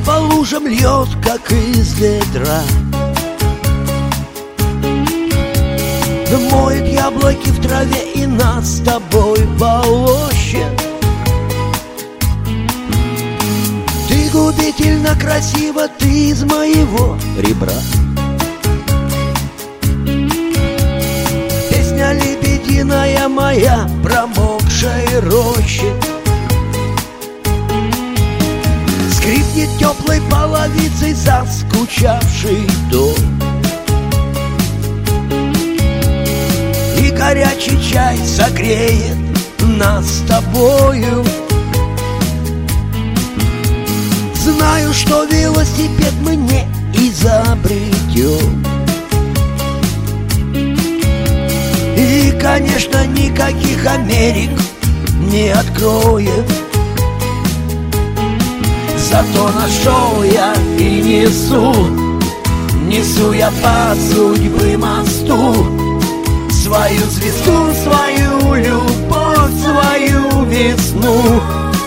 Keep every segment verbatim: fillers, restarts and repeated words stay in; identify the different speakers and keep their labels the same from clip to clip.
Speaker 1: по лужам льет, как из ведра. Моет яблоки в траве и нас с тобой полощет. Ты губительно красива, ты из моего ребра. Песня лебединая моя, промокшей рощи. Скрипнет теплой половицей заскучавший дом. И горячий чай согреет нас с тобою. Знаю, что велосипед мы не изобретем. И, конечно, никаких Америк не откроем. Зато нашел я и несу, несу я по судьбе мосту свою звезду, свою любовь, свою весну.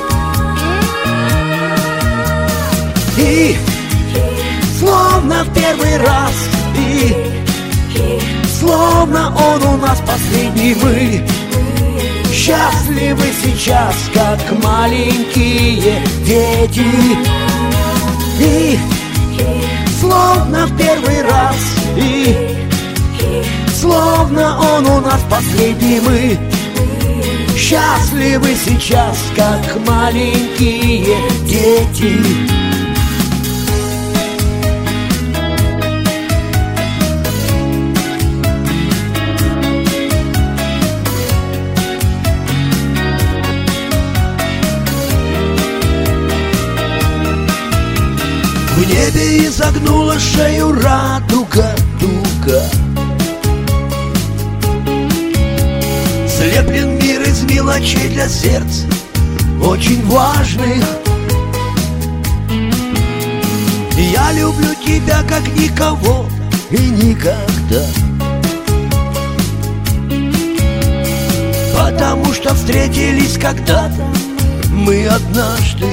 Speaker 1: И словно в первый раз, и словно он у нас последний, мы счастливы сейчас, как маленькие дети. И словно в первый раз, и словно он у нас последний, мы счастливы сейчас, как маленькие дети. В небе изогнула шею радуга, дуга. Слеплен мир из мелочей для сердца очень важных. Я люблю тебя как никого и никогда, потому что встретились когда-то мы однажды.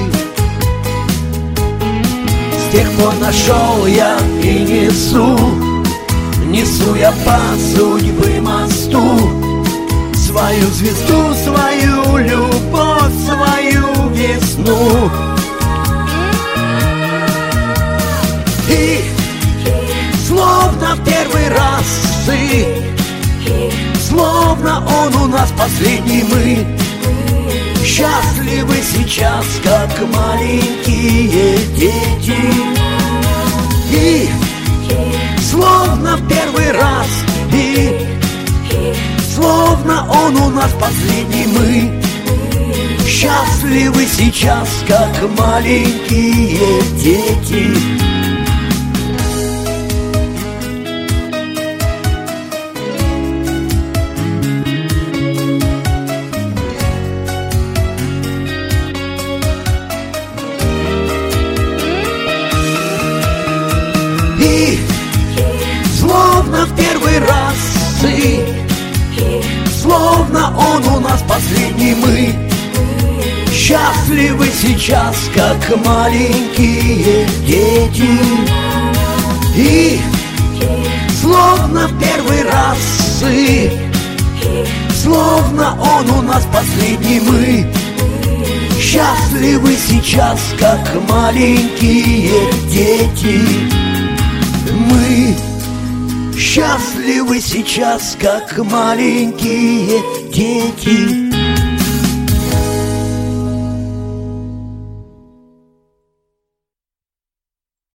Speaker 1: С тех пор нашел я и несу, несу я по судьбе мосту свою звезду, свою любовь, свою весну. И словно в первый раз, и словно он у нас последний, мы счастливы сейчас, как маленькие дети. И словно в первый раз, и словно он у нас последний, мы счастливы сейчас, как маленькие дети. И словно в первый раз, и словно он у нас последний, мы счастливы сейчас, как маленькие дети. И словно в первый раз, и словно он у нас последний, мы счастливы сейчас, как маленькие дети. Мы счастливы сейчас, как маленькие дети.